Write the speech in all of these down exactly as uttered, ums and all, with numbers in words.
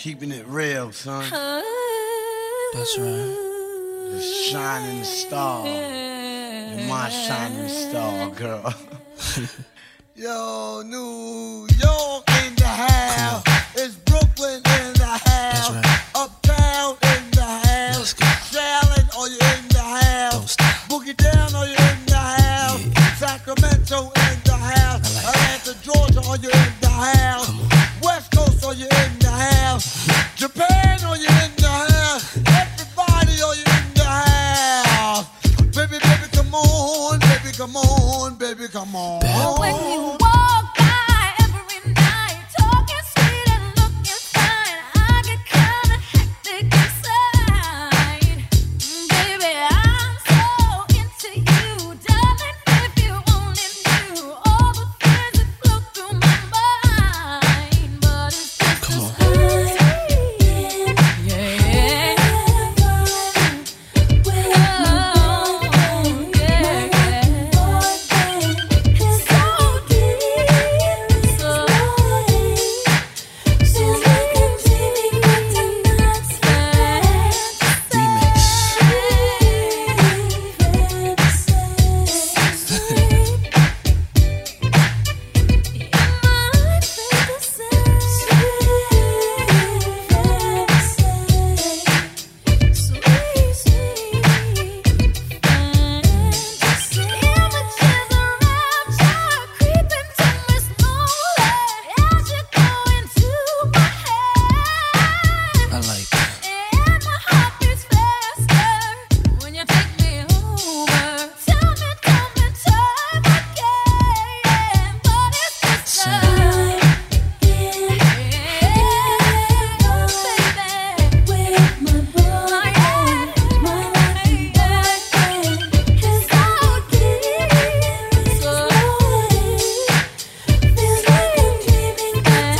Keeping it real, son. That's right. The shining star. You're my shining star, girl. Yo, New York in the house. It's Brooklyn in the house. That's right. Uptown in the house. Let's go. Charlotte, are you in the house? Don't stop. Boogie down, are you in the house? Yeah. Sacramento in the house. I like Atlanta, Georgia, are you in the house? Come on. West Coast, are you in the house? Japan, are you in the house? Everybody, are you in the house? Baby, baby, come on, baby, come on, baby, come on. Bad. When you walk by every night, talking sweet and looking fine, I get kinda hectic inside. Mm, Baby, I'm so into you, darling. If you only knew all the things that flow through my mind, but it's just Come a on. sweet, yeah. I like that. And my heart beats faster when you take me over. Tell me, tell me, time again, but it's just Sing. time. Yeah, baby, with my boy, my life, it's so deep, so feels like I'm dreaming,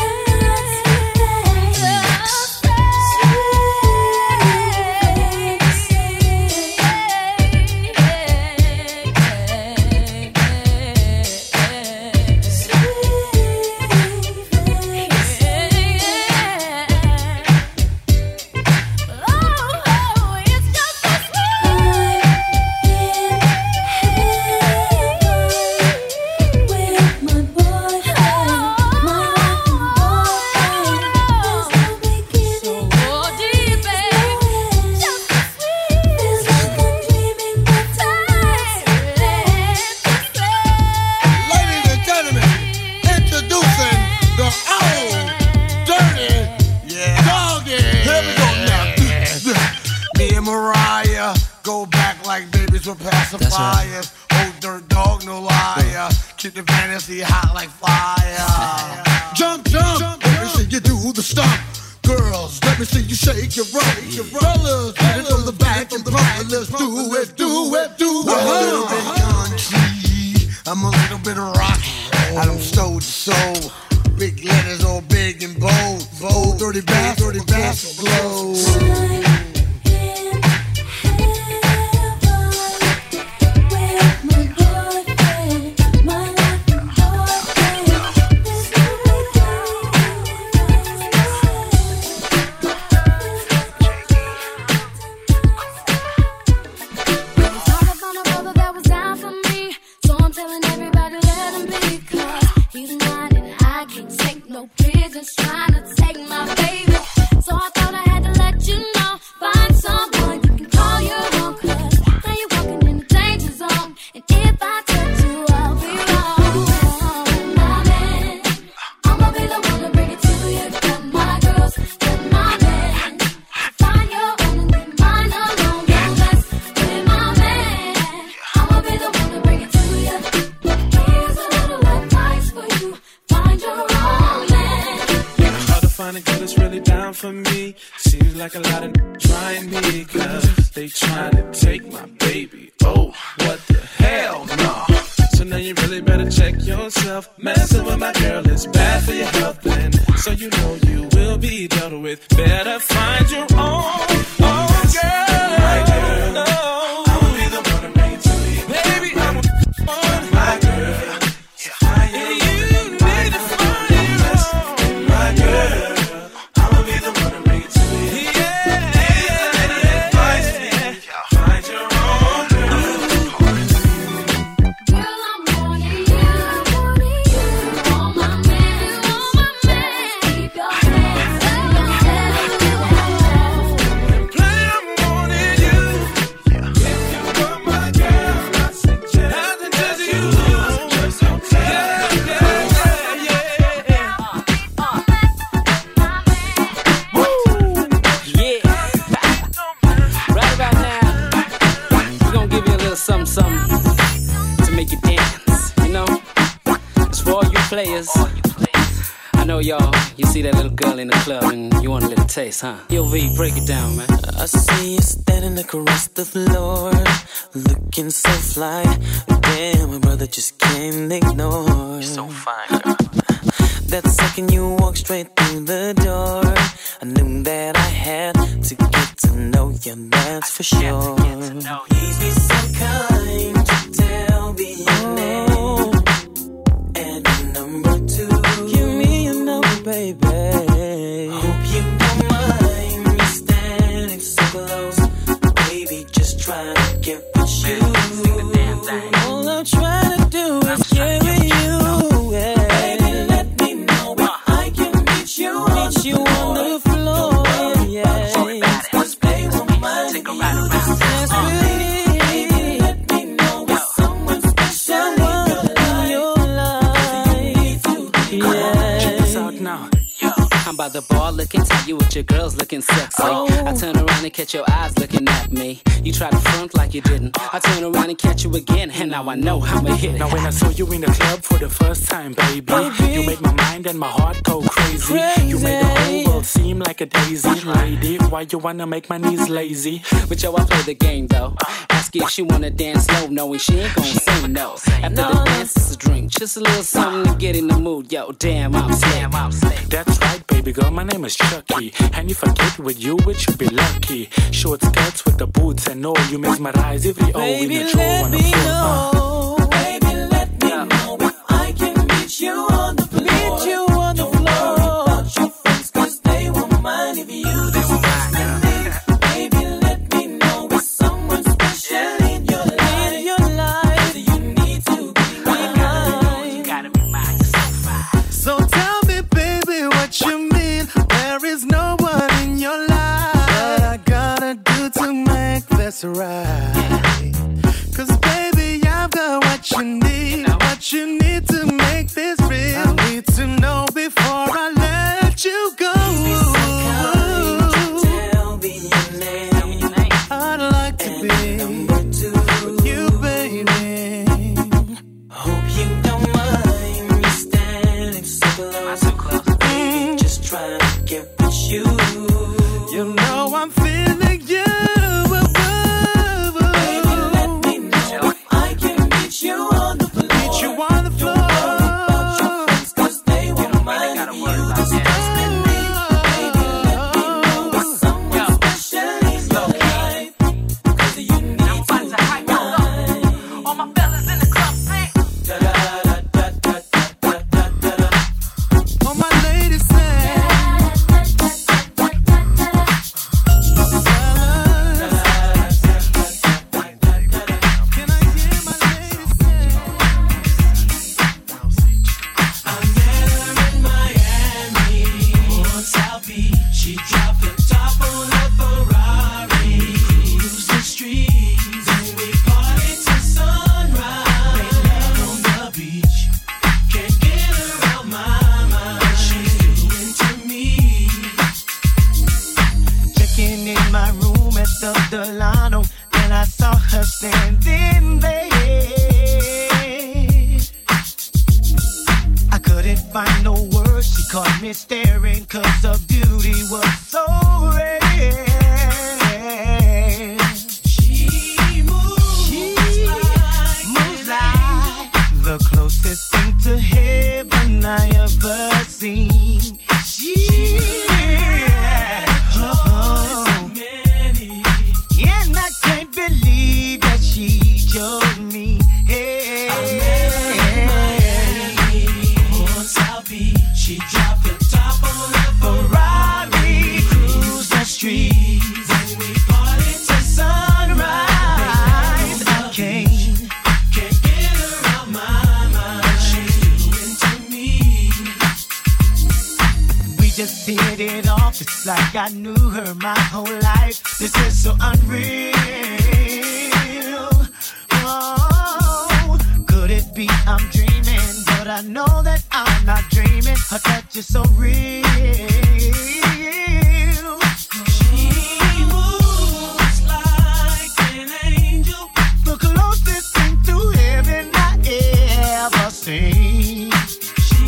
Ladies and gentlemen, introducing the old, dirty, doggy. Here we go now. Me and Mariah go back like babies with pacifiers. Old dirt dog, no liar. Keep the fantasy hot like fire. Jump, jump, let me see you do the stomp. Girls, let me see you shake your rump. Fellas, get it from the back and front. Let's do it, do it, do it. I'm a little bit country. I'm a little bit rocky. I don't soul to soul. Big letters all big and bold. Bold, dirty bass, dirty bass glow. Trying to take my baby, so I thought I had to let you know. Find someone you can call your own, 'cause now you're walking in the danger zone. And if I touch you, I'll be wrong. My man, I'ma be the one to bring it to you. Got my girls, got my man. Find your own and leave mine alone. Don't mess with my man. I'ma be the one to bring it to you. Here's a little advice for you. Find your own man. Find a girl that's really down for me. Seems like a lot of trying me, cause they trying to take my baby. Oh, what the hell, no. So now you really better check yourself. Messing with my girl is bad for your health, and so you know you will be dealt with. Better find your own, own girl. My girl, no. I'ma be the one to bring it to you. Baby, I'm a my girl. Yeah, you need to find your own. My girl. I'ma be the one to players. I know y'all, you see that little girl in the club and you want a little taste, huh? Yo, V, break it down, man. I see you standing across the floor, looking so fly. Damn, my brother just can't ignore. You're so fine, girl. That second you walked straight through the door, I knew that I had to get to know you, that's for sure. Please be so kind to tell me your name and a number two. Give me a number, baby. Hope you don't mind me standing so close. Baby, just try to get with you. All I'm trying to do is get with you. Yeah. Baby, let me know if I can meet you on meet the you floor. On the floor. Yeah. Cause they won't mind me. Baby, let me know if someone special in your life. Yeah. Check this out now. I'm by the bar looking tight, you with your girls looking sexy. Oh. I turn around and catch your eyes looking at me. You try to front like you didn't. I turn around and catch you again, and now I know I'ma hit it. Now when I saw you in the club for the first time, baby, baby. You made my mind and my heart go crazy. crazy. You made the whole world seem like a daisy. Lady, why you wanna make my knees lazy? But yo, I play the game though. Ask if she wanna dance slow, knowing she ain't gon' say no. After no. the dance, it's a drink, just a little something to get in the mood. Yo, damn, I'm slick. That's right, baby girl, my name is Chucky. And if I get with you, it should be lucky. Short skirts with the boots and all, you mesmerize every O in the drawer on the floor. Uh. Baby, let me know if I can meet you on the floor. Meet you on the Don't floor. Worry about your friends, cause they won't mind if you discuss me. Baby, let me know if someone special in your life. In your life. You need to be mine. You gotta be mine, you're so fine. So tell me, baby, what you mean? There is no one in your life. What I gotta do to make this right? Cause baby, I've got what you need. What you need to make this real. I need to know before I let you go. Tell me your name. I'd like to be with you, baby. Hope you don't mind me standing so close. Baby, just trying to get with you. You know I'm feeling you. Baby, let me know if I can meet you on the floor. Meet you on the floor. Don't worry about your friends, cause they won't mind if you discuss with me. Baby, let me know if someone special in your life. Cause you need to be mine. All my fellas in the club sing. Da da da da da da da da da. All my ladies say. Can I hear my ladies say? I met her in Miami on South Beach. She dropped the top on a Ferrari, cruised the streets, and we partied till sunrise. Made love on the beach. Can't get her out my mind. She's doing to me. Checking in my room at the Delano, and I saw her standing there. I couldn't find no words, she caught me staring, cause her beauty was so rare. She moves She like moves like the closest thing to heaven I ever seen. She, oh, many. and I can't believe that she chose me. Hey, On South Beach, she dropped the top on a Ferrari, cruise the streets, and we partied till sunrise. I can't. Can't get her out my mind. She's doing to me. We just hit it off. It's like I knew her my whole life. This is so unreal. Oh, could it be I'm dreaming? But I know that I'm not dreaming. Her touch is so real. She moves like an angel. The closest thing to heaven I ever seen. She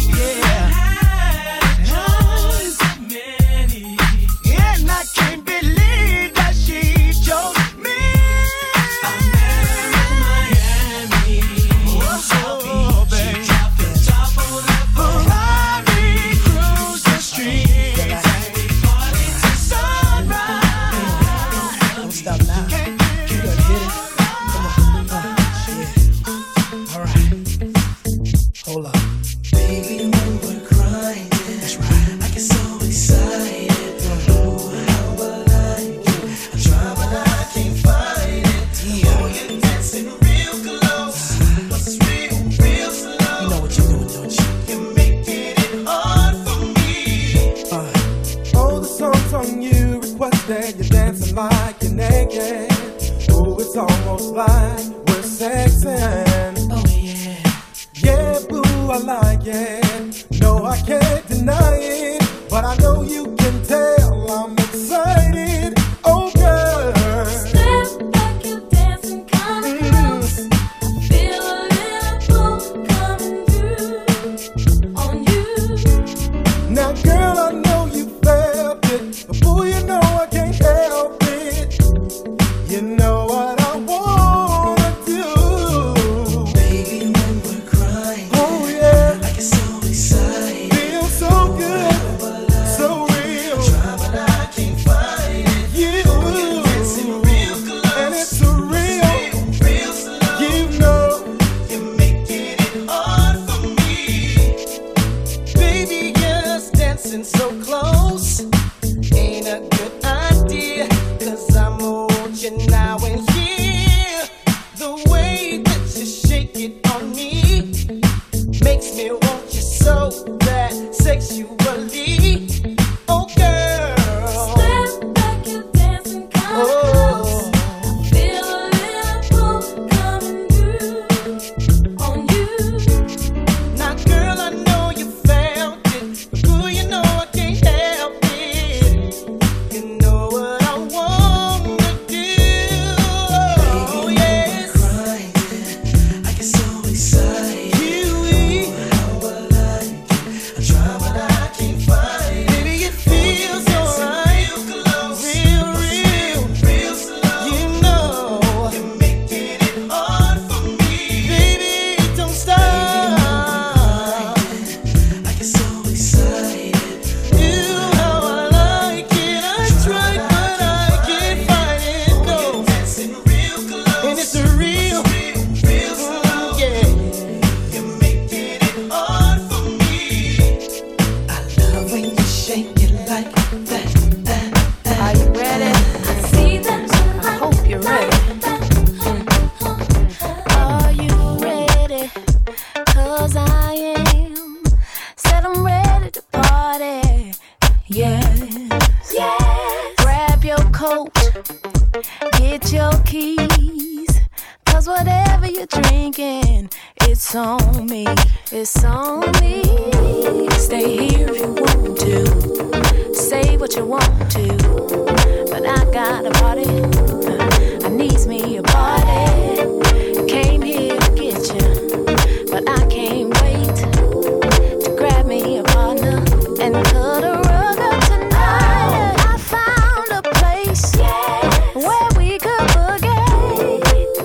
It's on me, it's on me. Stay here if you want to. Say what you want to. But I got a party. I needs me a party. Came here to get you, but I can't wait to grab me a partner and cut a rug up tonight. I found a place where we could boogie.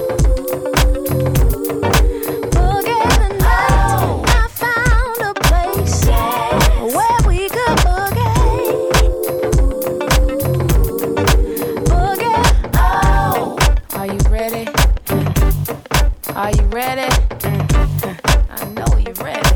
Boogie tonight. I found a place where we could boogie. Boogie. Oh, are you ready? Are you ready? I know you're ready.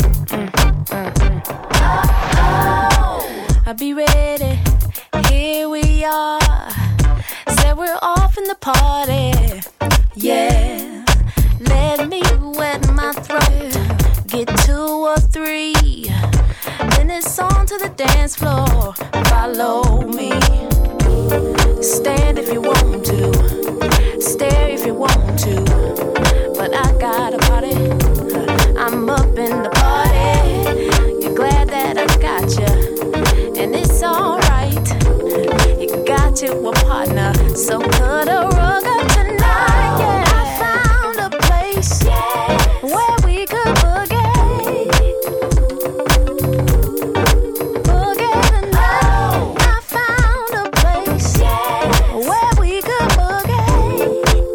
I'll be ready. Here we are. Said we're off in the party. Yeah. Let me wet my throat. Get two or three. Then it's on to the dance floor. Follow me. Stand if you want to. Stare if you want to. But I got a party. I'm up in the party. You're glad that I got you. And it's alright. You got you a partner. So cut a rug up tonight. Yeah. I found a place where we could boogie. Boogie tonight. I found a place where we could boogie.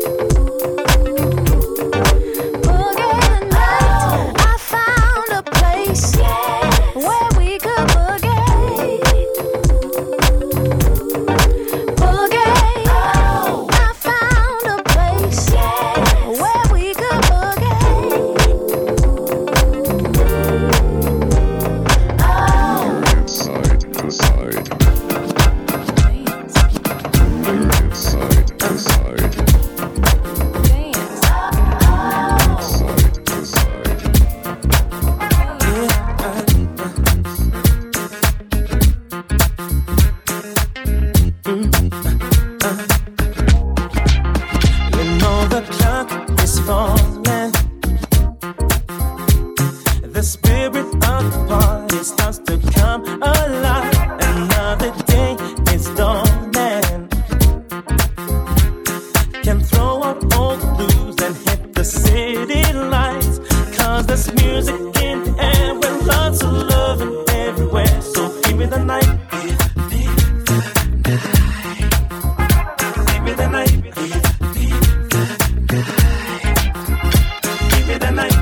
Boogie tonight. I found a place where we could boogie. Boogie. I found a place where we could boogie. Side to side. Side to side. Side to side. You know the clock is falling. The spirit of the party starts to come alive. Another day is dawning. Can throw up all the blues and hit the city lights. Cause there's music in the air and lots of loving everywhere. So give me the night. Give me the night. Give me the night.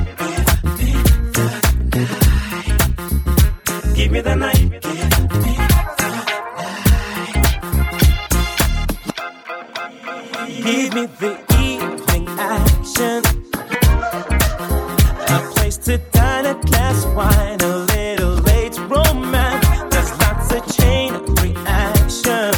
Give me the night. Give me the evening action. A place to dine, a glass of wine, a little late romance. There's lots of chain reaction.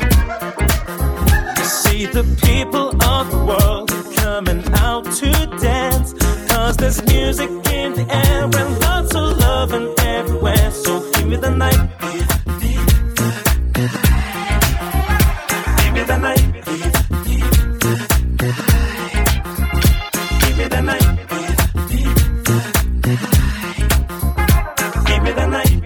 You see the people of the world coming out to dance. Cause there's music in the air and lots of loving everywhere. So give me the night. Give me the night. Give me the night. Give me the night.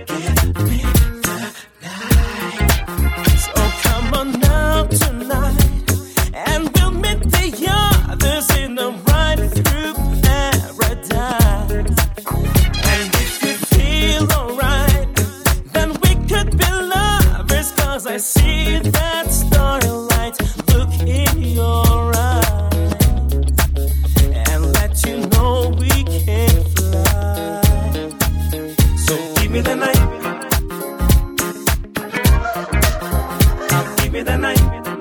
So come on now tonight, and we'll meet the others in the ride through paradise. And if you feel alright, then we could be lovers. Cause I see that starlight look in your eyes, and let you know we can fly. So give me the night. Give me the night.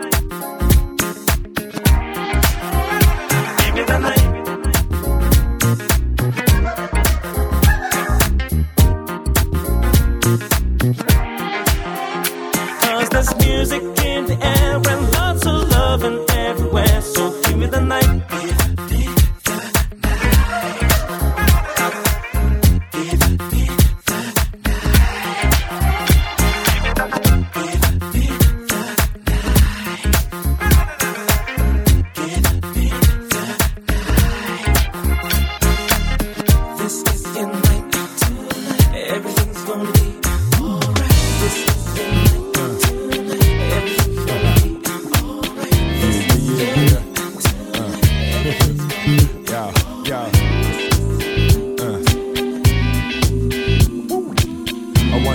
Give me the night. Cause there's music in the air and lots of loving everywhere. So give me the night. Give me the night.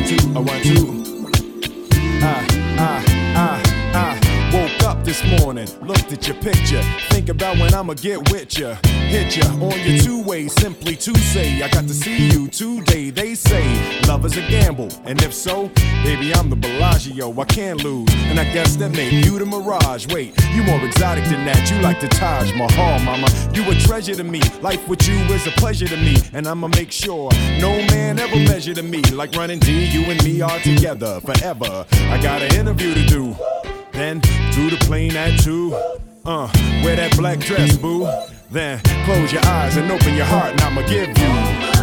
two, a one, two. Ah, ah, ah, ah. Woke up this morning, looked at your picture, think about when I'ma get with ya. Hit ya on your two-way, simply to say I got to see you today. They say love is a gamble, and if so, baby, I'm the Bellagio, I can't lose. And I guess that make you the Mirage. Wait, you more exotic than that, you like the Taj Mahal, mama. You a treasure to me, life with you is a pleasure to me. And I'ma make sure no man ever measure to me. Like running D, you and me are together forever. I got an interview to do, then do the plane at two. Uh, wear that black dress, boo. Then close your eyes and open your heart, and I'ma give you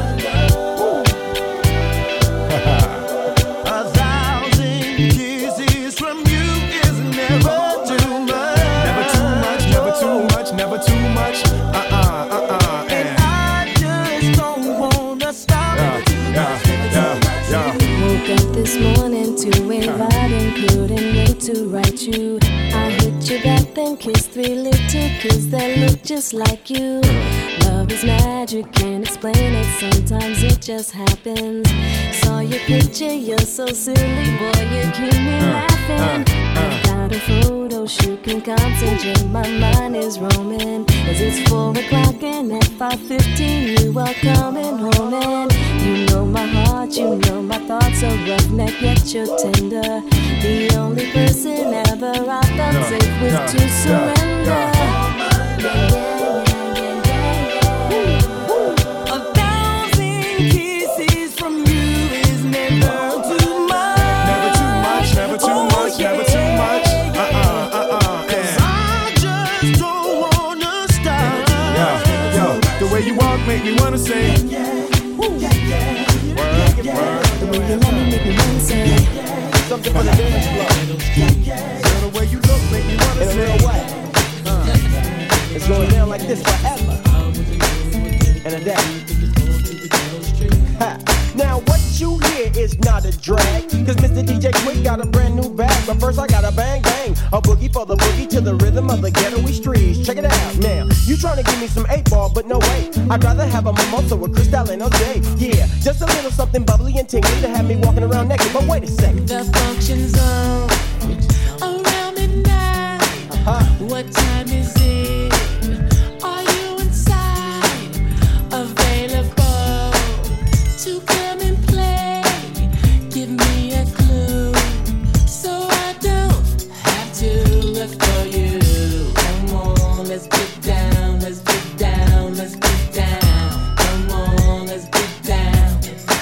a thousand kisses from you is never too much. Never too much, never too much, never too much. Uh-uh, uh-uh. And I just don't wanna stop. Yeah, yeah, yeah, yeah. Woke up this morning to a ride and couldn't wait to write you. I hit you back, then kissed three little kids that look just like you. Love is magic, can't explain it, sometimes it just happens. Saw your picture, you're so silly, boy, you keep me laughing. I've got a photo shoot, can concentrate, my mind is roaming. As it's four o'clock and at five fifteen you are coming home. And you know my heart, you know my thoughts are roughneck, yet you're tender. The only person ever I felt safe with yeah, to surrender. yeah, Yeah, yeah, yeah, yeah, yeah. A thousand kisses from you is never too much. Never too much, never too much, never too much. Uh-uh, uh-uh. Cause I just don't wanna stop. Yeah, yo, the way you walk make me wanna say. Word, word. The way you love me make me wanna say. Something for the dance floor. Girl, the way you look make me wanna In a say. real way. Uh, it's going down like this forever. And a day. Ha. Now what you hear is not a drag, cause Mister D J Quick got a brand new bag. But first I got a bang bang, a boogie for the boogie to the rhythm of the ghetto-y streets. Check it out now, you tryna give me some eight ball, but no way. I'd rather have a mimosa with Cristal and O J. Yeah, just a little something bubbly and tingly to have me walking around naked. But wait a second, the function zone around midnight. uh-huh. What time is it? Are you inside? Available to come and play? Give me a clue so I don't have to look for you. Come on, let's get down, let's get down, let's get down. Come on, let's get down.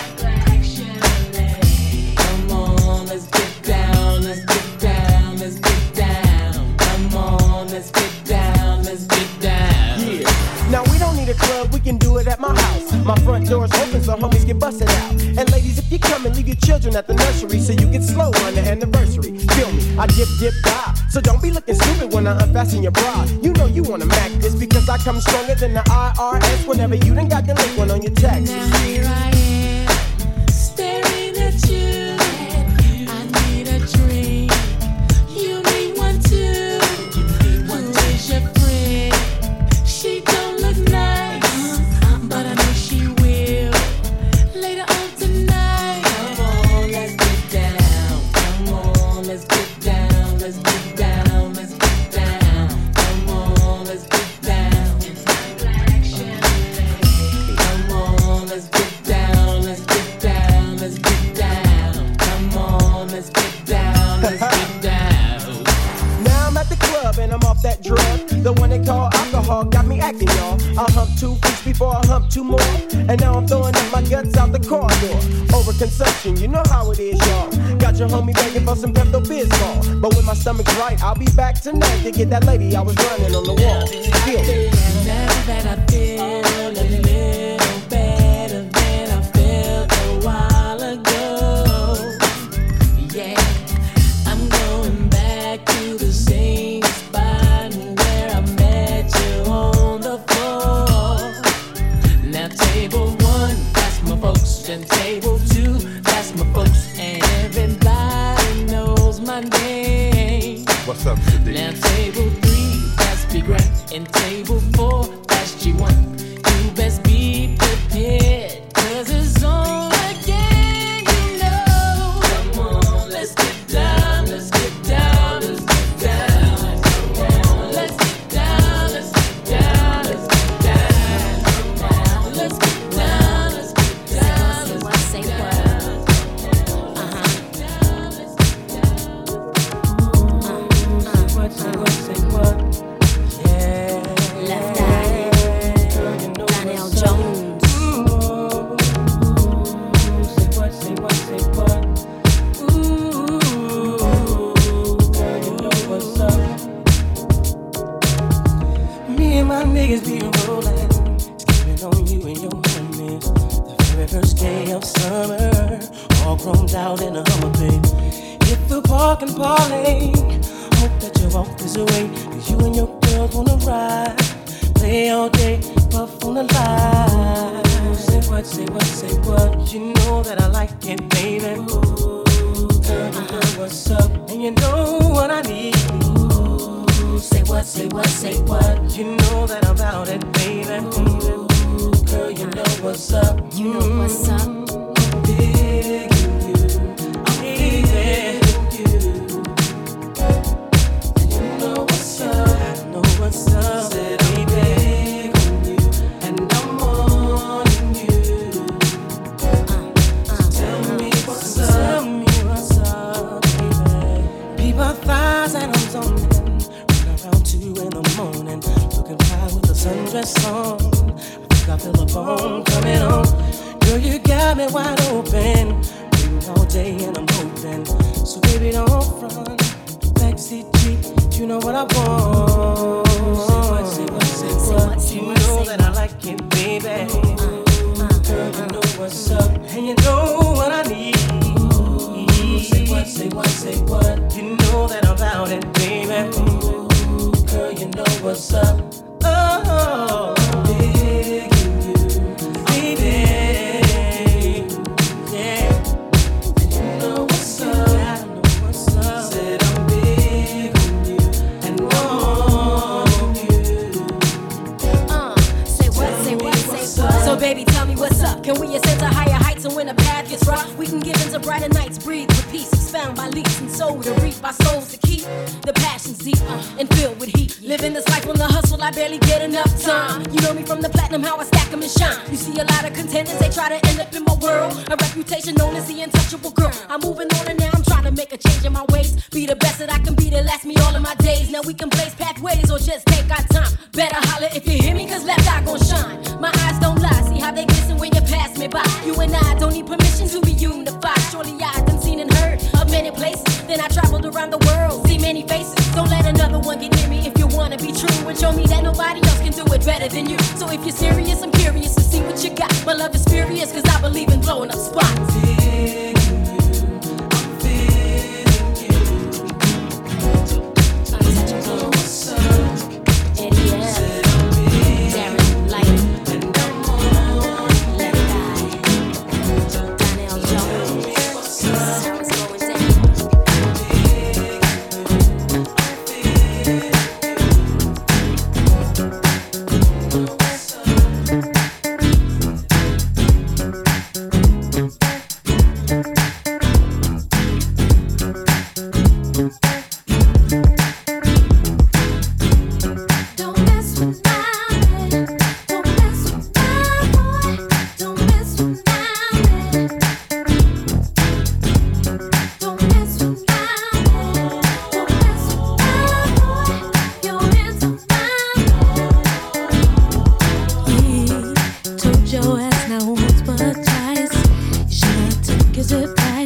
Come on, let's get down, let's get down, let's get down. Come on, let's get down, let's get down. Yeah. Now we don't need a club, we can do it at my house. My front door's open so homies get busted out. And ladies, if you come and leave your children at the nursery so you get slow on the anniversary. Feel me, I dip, dip, die. So don't be looking stupid when I unfasten your bra. You know you wanna mac this because I come stronger than the I R S whenever you done got the link one on your taxes. Now here I am, staring at you. I need a drink. You need one too. Who is your friend? She don't look nice, but I know she will later on tonight. Come on, let's get down. Come on, let's get down. Let's get down. Let's get down. Come on, let's get down. Come on, let's get down. Let's get down. Let's get down. Come on, let's get down. Let's get down. Now I'm at the club and I'm off that drug. The one they call alcohol got me acting, y'all. I hump two feet before I hump two more. And now I'm throwing up my guts out the corridor. Overconsumption, you know how it is, y'all. Got your homie begging for some Pepto-Bismol. But when my stomach's right, I'll be back tonight to get that lady I was running on the wall. Feel me. Now that I feel a little better than I felt a while ago. Yeah, I'm going back to the same spot where I met you on the floor. Now table one, that's my folks, and table two, that's my folks, and everybody knows my name. What's up, Sadiq? Now table three, that's Big Rat, and table four, that's G one. You best of summer, all chromed out in a Hummer, babe. Hit the park and parlay. Hope that you walk this way, cause you and your girls wanna ride. Play all day, puff on the line. Say what, say what, say what. You know that I like it, baby. Ooh, girl, you know what's up, and you know what I need. Ooh, say what, say what, say what. You know that I'm about it, baby. Ooh, girl, you know what's up. You know what's up. I'm digging you. I'm digging you. And you know what's up. I know what's up. Said I'm digging you, and I'm wanting you. So tell me what's up. Tell me what's up, baby. People thighs and I'm zoning. Run around two in the morning, looking fly with a sundress on. I feel a bone coming on. Girl, you got me wide open. Waiting all day and I'm hoping. So baby, don't front. Backseat Jeep, you know what I want. Say what, say what, say what. You know that I like it, baby. Girl, you know what's up, and you know what I need. Say what, say what, say what. You know that I'm about it, baby. Girl, you know what's up. Oh, big. Baby, tell me what's up. Can we ascend to higher heights and when the path gets rough, we can give into brighter nights, breathe with peace, expound by leaps and soul to reap our souls to keep the passions deep uh, and filled with heat. Living this life on the hustle, I barely get enough time. You know me from the platinum, how I stack 'em and shine. You see a lot of contenders, they try to end up in my world. A reputation known as the untouchable girl. I'm moving on and now I'm trying to make a change in my ways. Be the best that I can be to last me all of my days. Now we can blaze pathways or just take our time. Better holler if you hear me, cause left eye gon' shine. My eyes don't lie, see how they glisten when you pass me by. You and I don't need permission to be unified. Surely I done seen and heard of many places. Then I traveled around the world, see many faces. Don't let another one get near me if you wanna be true. And show me that nobody else can do it better than you. So if you're serious, I'm curious to see what you got. My love is furious cause I believe in blowing up spots. Your ass now once but twice. You should have took his advice.